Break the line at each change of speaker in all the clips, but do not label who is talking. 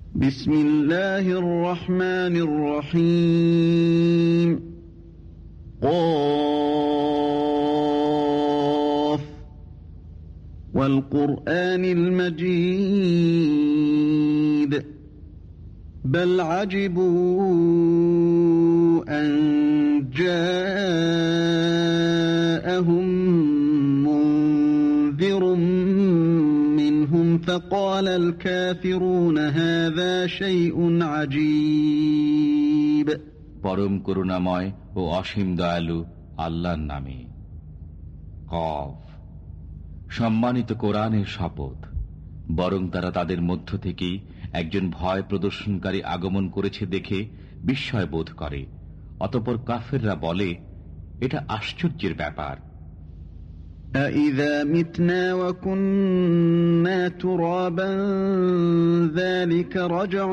বিসমিল্লাহির রহমানির রহিম। قاف والقرآن المجيد بل عجبوا أن جاءهم منذر منهم فقال الكافرون هذا شيء عجيب।
পরম করুণাময় ও অসীম দয়ালু আল্লাহর নামে। কফ। সম্মানিত কোরআনের শপথ। বরং তারা তাদের মধ্য থেকেই একজন ভয় প্রদর্শনকারী আগমন করেছে দেখে বিস্ময় বোধ করে। অতঃপর কাফেররা বলে, এটা আশ্চর্যের ব্যাপার।
أَإِذَا مِتْنَا وَكُنَّا تُرَابًا ذَلِكَ رَجْعٌ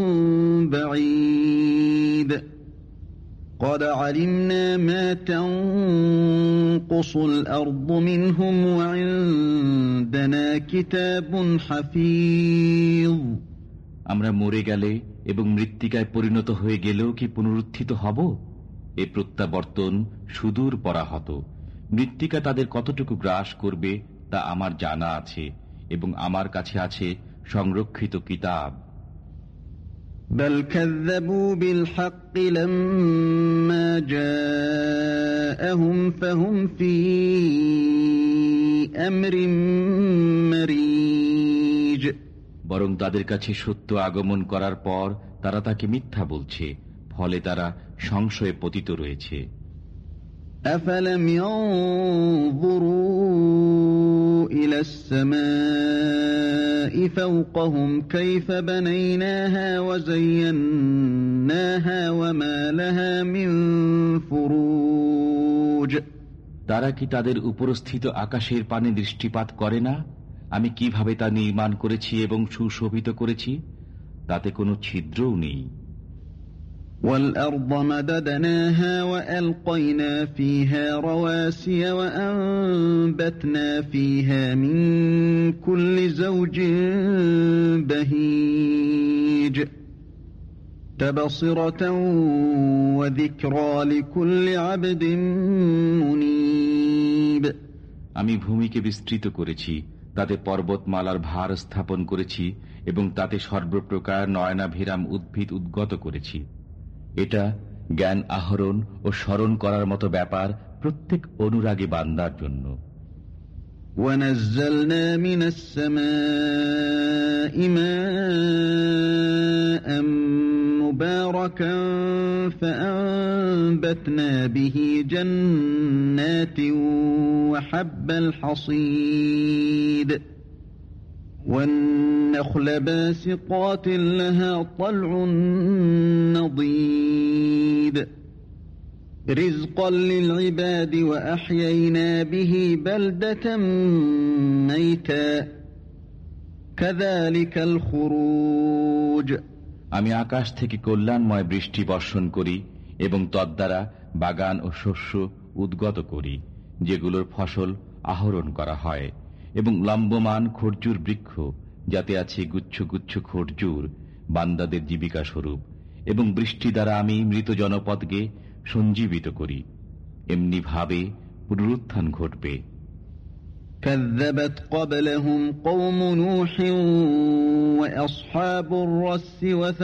بَعِيدٌ قَدْ عَلِمْنَا مَا تَنقُصُ الْأَرْضُ مِنْهُمْ وَعِندَنَا كِتَابٌ حَفِيظٌ।
আমরা মরে গেলে এবং মৃত্তিকায় পরিণত হয়ে গেলেও কি পুনরুত্থিত হব? এ প্রত্যাবর্তন সুদূর পরাহত। মৃত্তিকা তাদের কতটুকু গ্রাস করবে তা আমার জানা আছে এবং আমার কাছে আছে সংরক্ষিত কিতাব।
بل كذبوا بالحق لما جاءهم فهم في أمر مريج।
বরং তাদের কাছে সত্য আগমন করার পর তারা তাকে মিথ্যা বলছে, ফলে তারা সংশয়ে পতিত রয়েছে।
أفلم ينظروا إلى السماء فوقهم كيف بنيناها وزيناها وما لها من فروج।
তারা কি তাদের উপরস্থিত আকাশের পানে দৃষ্টিপাত করে না? আমি কিভাবে তা নির্মাণ করেছি এবং সুশোভিত করেছি, তাতে কোনো ছিদ্রও নেই।
وَالْأَرْضَ مَدَدْنَاهَا وَأَلْقَيْنَا فِيهَا رَوَاسِيَ وَأَنبَتْنَا فِيهَا مِن كُلِّ زَوْجٍ بَهِيجٍ تَبْصِرَةً وَذِكْرَى لِكُلِّ عَبْدٍ مُنِيبٍ।
আমি ভূমিকে বিস্তৃত করেছি, তাতে পর্বতমালার ভার স্থাপন করেছি এবং তাতে সর্বপ্রকার নয়নাভিরাম উদ্ভিদ উদ্গত করেছি। এটা জ্ঞান আহরণ ও স্মরণ করার মতো ব্যাপার প্রত্যেক অনুরাগী বান্দার জন্য।
وَنَزَّلْنَا مِنَ السَّمَاءِ مَاءً مُبَارَكًا فَأَنبَتْنَا بِهِ جَنَّاتٍ وَحَبَّ الْحَصِيدِ وَالنَّخْلَ بَاسِقَاتٍ لَهَا طَلْعٌ نَضِيدٌ رِزْقًا لِلْعِبَادِ وَأَحْيَيْنَا بِهِ بَلْدَةً مَيْتًا كَذَلِكَ الْخُرُوجُ।
আমি আকাশ থেকে কল্যাণময় বৃষ্টি বর্ষণ করি এবং তদ্বারা বাগান ও শস্য উদ্গত করি, যেগুলোর ফসল আহরণ করা হয়, এবং লম্বমান খরজুর বৃক্ষ, যাতে আছে গুচ্ছ গুচ্ছ খরজুর, বান্দাদের জীবিকা স্বরূপ, এবং বৃষ্টি দ্বারা আমি মৃত জনপদকে সঞ্জীবিত করি। এমনি ভাবে পুনরুত্থান ঘটবে।
كذبت قبلهم قوم نوح وأصحاب الرس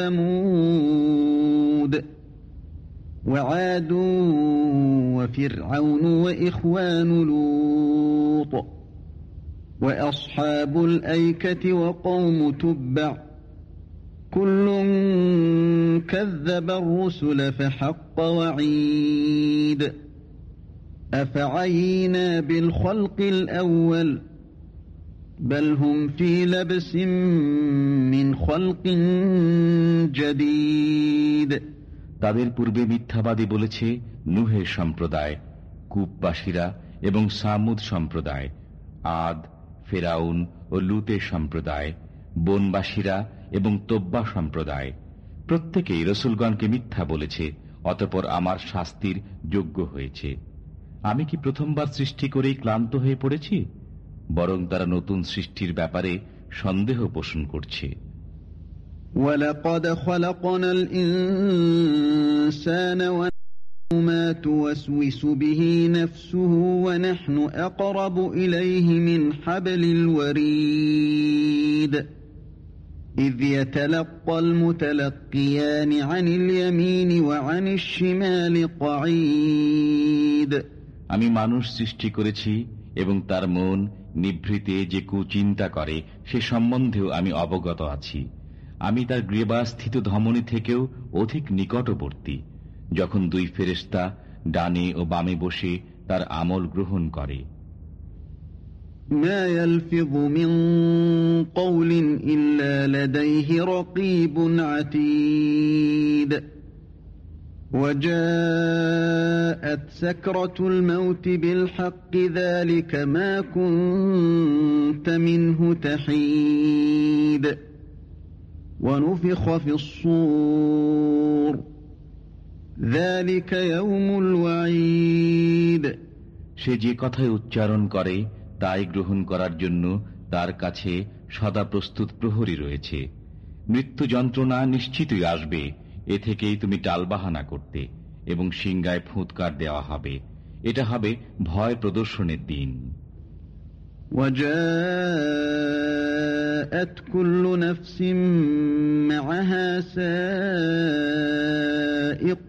وثمود وعاد وفرعون وإخوان لوط وأصحاب الأيكة وقوم تبع كل كذب الرسل فحق وعيد أفعينا بالخلق الأول بل هم في لبس من خلق جديد।
তাদের পূর্বে মিথ্যাবাদী বলেছে নূহের সম্প্রদায়, কূপবাসীরা এবং সামুদ সম্প্রদায়, আদ, ফেরাউন ও লুতের সম্প্রদায়, বনবাসীরা এবং তোব্বা সম্প্রদায়। প্রত্যেকেই রসুলগণকে মিথ্যা বলেছে, অতঃপর আমার শাস্তির যোগ্য হয়েছে। আমি কি প্রথমবার সৃষ্টি করেই ক্লান্ত হয়ে পড়েছি? বরং তারা নতুন সৃষ্টির ব্যাপারে সন্দেহ পোষণ করছে।
وَلَقَدْ خَلَقْنَا الْإِنسَانَ وَنَعْلَمُ مَا تُوَسْوِسُ بِهِ نَفْسُهُ وَنَحْنُ أَقْرَبُ إِلَيْهِ مِنْ حَبْلِ الْوَرِيدِ إِذْ يَتَلَقَّى الْمُتَلَقِّيَانِ عَنِ الْيَمِينِ وَعَنِ الشِّمَالِ قَعِيدٌ
আমি মানুষ সৃষ্টি করেছি এবং তার মন নিভৃতে যে কুচিন্তা করে সে সম্বন্ধেও আমি অবগত আছি। আমি তার গ্রীবাস্থিত ধমনী থেকেও অধিক নিকটবর্তী, যখন দুই ফেরেশতা ডানে ও বামে বসে তার আমল গ্রহণ করে।
মা ইয়ালফিযু মিন কওলিন ইল্লা লাদাইহি রাকীবুন আতীদ وجاءت سكرة الموت بالحق ذلك ما كنت منه تحيد ونفخ في الصور ذلك يوم الوعيد
সে যে কথাই উচ্চারণ করে তাই গ্রহণ করার জন্য তার কাছে সদা প্রস্তুত প্রহরী রয়েছে। মৃত্যু যন্ত্রণা নিশ্চিতই আসবে, এ থেকেই তুমি টালবাহানা করতে, এবং সিংগায় ফুৎকার দেওয়া হবে। এটা হবে ভয় প্রদর্শনের দিন।
وَجَاءَتْ كُلُّ نَفْسٍ مَعَهَا سَائِقٌ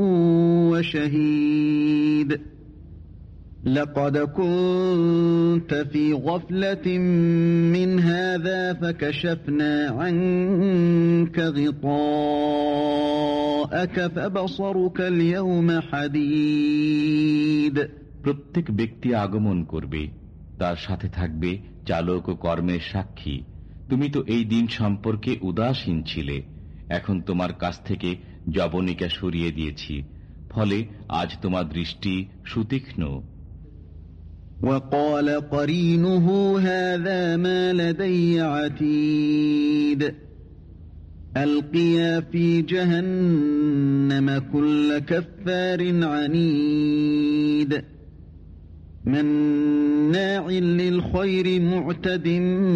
وَشَهِيدٌ لَقَدْ كُنْتَ فِي غَفْلَةٍ مِّنْ هَذَا فَكَشَفْنَا عَنْكَ غِطَاءَكَ فَبَصَرُكَ الْيَوْمَ حَدِيدٌ
প্রত্যেক ব্যক্তি আগমন করবে, তার সাথে থাকবে চালক ও কর্মের সাক্ষী। তুমি তো এই দিন সম্পর্কে উদাসীন ছিলে, এখন তোমার কাছ থেকে জবনিকা সরিয়ে দিয়েছি, ফলে আজ তোমার দৃষ্টি সুতীক্ষ্ণ।
وَقَالَ قَرِينُهُ هَذَا مَا لَدَيَّ عَتِيدٌ أَلْقِيَا فِي جَهَنَّمَ كُلَّ كَفَّارٍ عَنِيدٍ مَنَّاعٍ لِلْخَيْرِ مُعْتَدٍ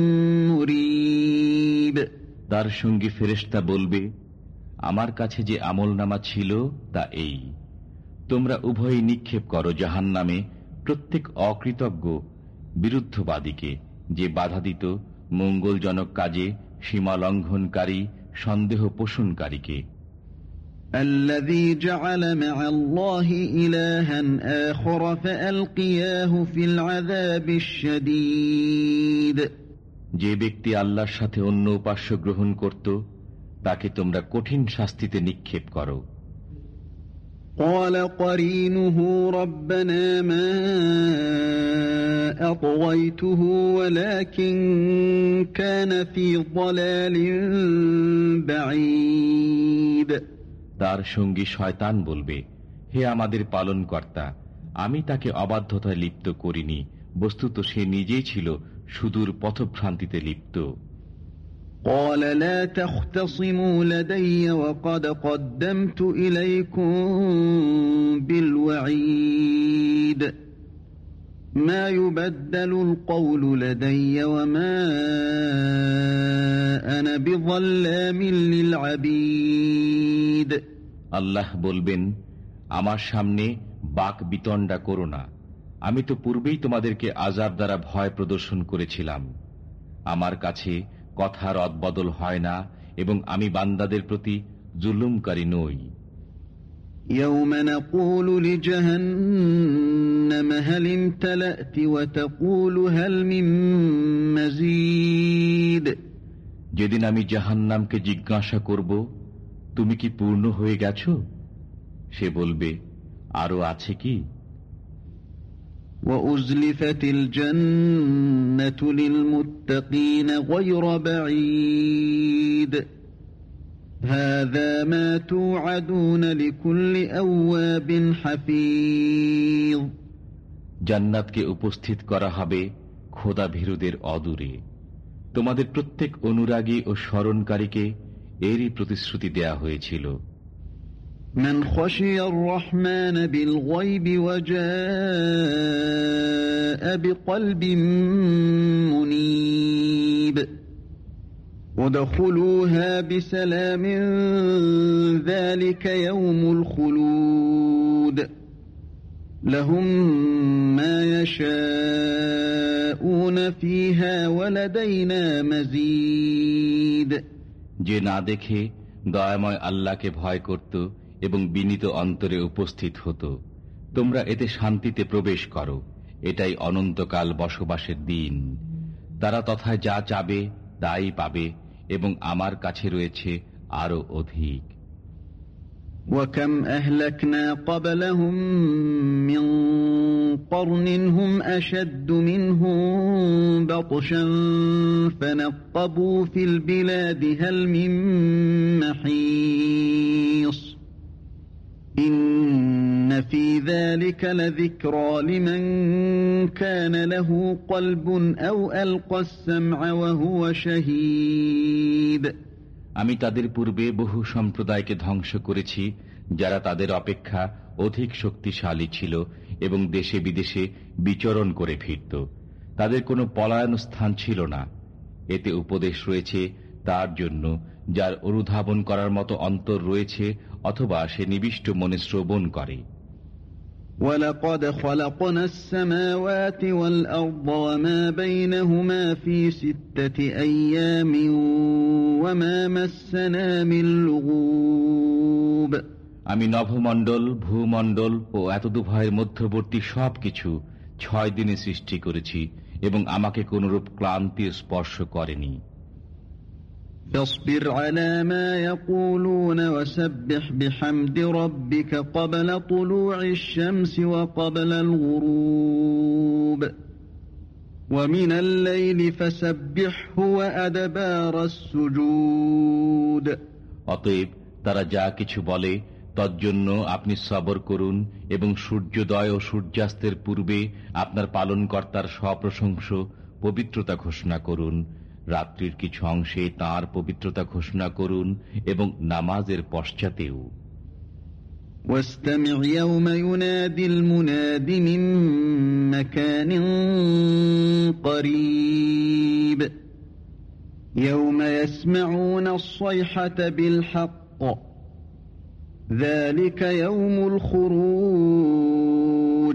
مُرِيبٍ
তার সঙ্গী ফেরেশতা বলবে, আমার কাছে যে আমলনামা ছিল তা এই, তোমরা উভয়ই নিক্ষেপ করো জাহান্নামে প্রত্যেক অকৃতজ্ঞ বিরুদ্ধবাদীকে, যে বাধা দিত মঙ্গলজনক কাজে, সীমালঙ্ঘনকারী, সন্দেহ পোষণকারীকে।
الذي جعل مع الله إلها آخر فألقياه في العذاب الشديد
যে ব্যক্তি আল্লাহর সাথে অন্য উপাস্য গ্রহণ করত, তাকে তোমরা কঠিন শাস্তিতে নিক্ষেপ করো।
قال قرينه ربنا ما أطغيته ولكن كان في ضلال بعيد
তার সঙ্গী শয়তান বলবে, হে আমাদের পালনকর্তা, আমি তাকে অবাধ্যতায় লিপ্ত করিনি, বস্তুত সে নিজেই ছিল সুদূর পথভ্রান্তিতে লিপ্ত।
قال لا تختصموا لدي وقد قدمت إليكم بالوعيد ما يبدل القول لدي وما أنا بظلام للعبيد
আল্লাহ বলবেন, আমার সামনে বাক বিতণ্ডা করো না, আমি তো পূর্বেই তোমাদেরকে আযাব দ্বারা ভয় প্রদর্শন করেছিলাম। আমার কাছে কথা রদবদল হয় না, এবং আমি বান্দাদের প্রতি জুলুমকারী নই।
يوم نقول لجهنم هل امتلأت وتقول هل من مزيد
যেদিন আমি জাহান্নামকে জিজ্ঞাসা করব, তুমি কি পূর্ণ হয়ে গেছো? সে বলবে, আরো আছে কি?
وَأُزْلِفَتِ الْجَنَّةُ لِلْمُتَّقِينَ غَيْرَ بَعِيدٍ هَذَا مَا تُوعَدُونَ لِكُلِّ أَوَّابٍ حَفِيظٍ
জান্নাতকে উপস্থিত করা হবে খোদাভীরুদের অদূরে। তোমাদের প্রত্যেক অনুরাগী ও স্মরণকারীকে এরই প্রতিশ্রুতি দেয়া হয়েছিল।
من خشي الرحمن بالغيب وجاء بقلب منيب উদখুলুহা বিসালামিন যালিকা ইয়াউমুল খুলুদ লাহুম মা ইয়াশাউনা ফীহা ওয়া লাদাইনা মাযীদ।
যে না দেখে দয়াময় আল্লাহকে ভয় করত এবং বিনীত অন্তরে উপস্থিত হতো, তোমরা এতে শান্তিতে প্রবেশ করো, এটাই অনন্তকাল বসবাসের দিন। তারা তথায় যা চাবে তাই পাবে এবং আমার কাছে রয়েছে আরো অধিক।
وَكَمْ أَهْلَكْنَا قَبْلَهُمْ مِنْ قَرْنٍ هُمْ أَشَدُّ مِنْهُمْ بَطْشًا فَنَقَّبُوا فِي الْبِلَادِ هَلْ مِنْ مَحِيصٍ إِنَّ فِي ذَلِكَ لَذِكْرَى لِمَنْ كَانَ لَهُ قَلْبٌ أَوْ أَلْقَى السَّمْعَ وَهُوَ شَهِيدٌ।
আমি তাদের পূর্বে বহু সম্প্রদায়কে ধ্বংস করেছি যারা তাদের অপেক্ষা অধিক শক্তিশালী ছিল এবং দেশে বিদেশে বিচরণ করে ফিরত। তাদের কোনো পলায়ন স্থান ছিল না। এতে উপদেশ রয়েছে তার জন্য যার অনুধাবন করার মতো অন্তর রয়েছে অথবা সে নিবিষ্ট মনে শ্রবণ করে।
وَلَقَدْ خَلَقْنَا السَّمَاوَاتِ وَالْأَرْضَ وَمَا بَيْنَهُمَا فِي 6 أَيَّامٍ وَمَا مَسَّنَا مِن لُغُوبٍ।
আমি নভমণ্ডল, ভূমণ্ডল ও এতদুভয়ের মধ্যবর্তী সবকিছু 6 দিনে সৃষ্টি করেছি এবং আমাকে কোনরূপ ক্লান্তি স্পর্শ করেনি।
فاصبر على ما يقولون وسبح بحمد ربك قبل طلوع الشمس وقبل الغروب ومن الليل فسبحه وأدبار السجود।
অতএব তারা যা কিছু বলে তজ্জন্য আপনি সবর করুন এবং সূর্যোদয় ও সূর্যাস্তের পূর্বে আপনার পালনকর্তার সপ্রশংস পবিত্রতা ঘোষণা করুন, রাত্রির কিছু অংশে তাঁর পবিত্রতা ঘোষণা করুন এবং নামাজের পশ্চাতেও।
واستمع يوم ينادي المناد من مكان قريب يوم يسمعون الصيحة بالحق ذلك يوم الخروج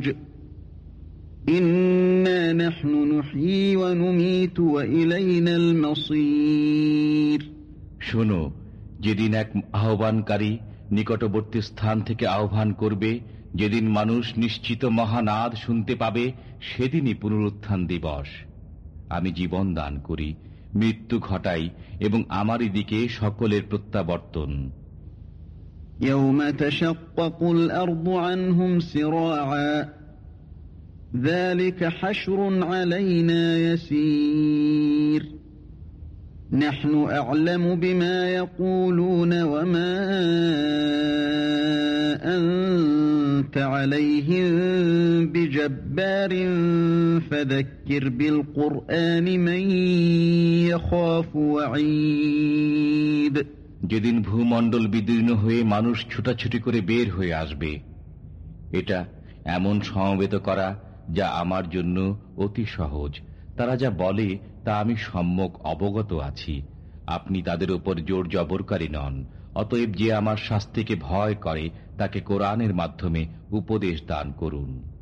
إنا نحن نحيي ونميت وإلينا المصير।
শোনো, যেদিন এক আহ্বানকারী নিকটবর্তী স্থান থেকে আহ্বান করবে, যেদিন মানুষ নিশ্চিত মহানাদ শুনতে পাবে, সেদিনই পুনরুত্থান দিবস। আমি জীবন দান করি, মৃত্যু ঘটাই এবং আমারই দিকে সকলের প্রত্যাবর্তন।
يوم تشقق الأرض عنهم سراعا ذلك حشر علينا يسير نحن أعلم بما يقولون وما أنت عليهم بجبار فذكر بالقرآن من يخاف وعيد।
যেদিন ভূমণ্ডল বিদীর্ণ হয়ে মানুষ ছুটাছুটি করে বের হয়ে আসবে, এটা এমন সমবেত করা যা আমার জন্য অতি সহজ। তারা যা বলে তা আমি সম্যক অবগত আছি। আপনি তাদের উপর জোর জবরকারী নন। অতএব যে আমার শাস্তিকে ভয় করে তাকে কোরআনের মাধ্যমে উপদেশ দান করুন।